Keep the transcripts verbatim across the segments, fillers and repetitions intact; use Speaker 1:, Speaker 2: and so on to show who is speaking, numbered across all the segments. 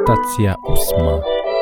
Speaker 1: Stacja ósma.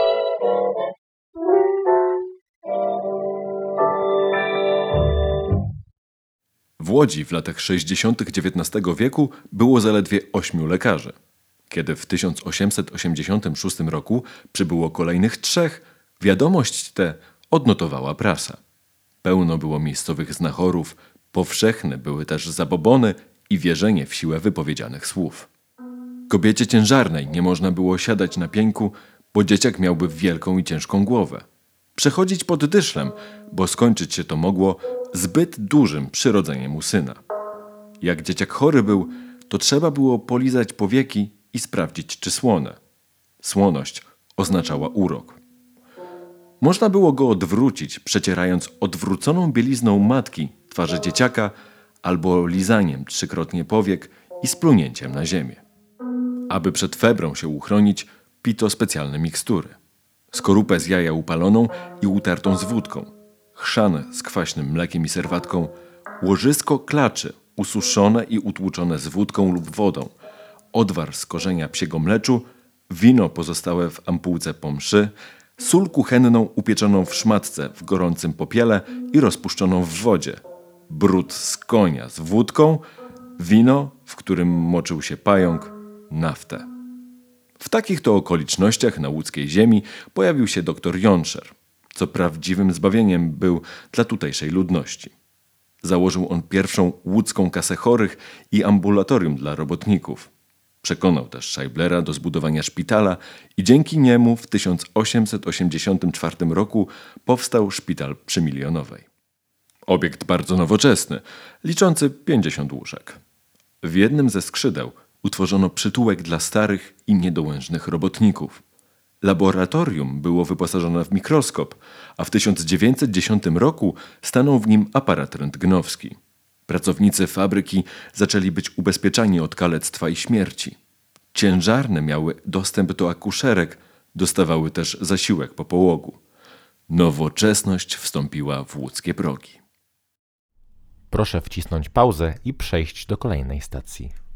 Speaker 2: W Łodzi w latach sześćdziesiątych dziewiętnastego wieku było zaledwie ośmiu lekarzy. Kiedy w tysiąc osiemset osiemdziesiątym szóstym roku przybyło kolejnych trzech, wiadomość tę odnotowała prasa. Pełno było miejscowych znachorów, powszechne były też zabobony i wierzenie w siłę wypowiedzianych słów. Kobiecie ciężarnej nie można było siadać na pieńku, bo dzieciak miałby wielką i ciężką głowę. Przechodzić pod dyszlem, bo skończyć się to mogło zbyt dużym przyrodzeniem u syna. Jak dzieciak chory był, to trzeba było polizać powieki i sprawdzić, czy słone. Słoność oznaczała urok. Można było go odwrócić, przecierając odwróconą bielizną matki twarzy dzieciaka albo lizaniem trzykrotnie powiek i splunięciem na ziemię. Aby przed febrą się uchronić, pito specjalne mikstury. Skorupę z jaja upaloną i utartą z wódką, chrzan z kwaśnym mlekiem i serwatką, łożysko klaczy ususzone i utłuczone z wódką lub wodą, odwar z korzenia psiego mleczu, wino pozostałe w ampułce po mszy, sól kuchenną upieczoną w szmatce w gorącym popiele i rozpuszczoną w wodzie, brud z konia z wódką, wino, w którym moczył się pająk, naftę. W takich to okolicznościach na łódzkiej ziemi pojawił się doktor Jonszer, co prawdziwym zbawieniem był dla tutejszej ludności. Założył on pierwszą łódzką kasę chorych i ambulatorium dla robotników. Przekonał też Scheiblera do zbudowania szpitala i dzięki niemu w tysiąc osiemset osiemdziesiątym czwartym roku powstał szpital przy Milionowej. Obiekt bardzo nowoczesny, liczący pięćdziesiąt łóżek. W jednym ze skrzydeł utworzono przytułek dla starych i niedołężnych robotników. Laboratorium było wyposażone w mikroskop, a w tysiąc dziewięćset dziesiątym roku stanął w nim aparat rentgenowski. Pracownicy fabryki zaczęli być ubezpieczani od kalectwa i śmierci. Ciężarne miały dostęp do akuszerek, dostawały też zasiłek po połogu. Nowoczesność wstąpiła w łódzkie progi.
Speaker 1: Proszę wcisnąć pauzę i przejść do kolejnej stacji.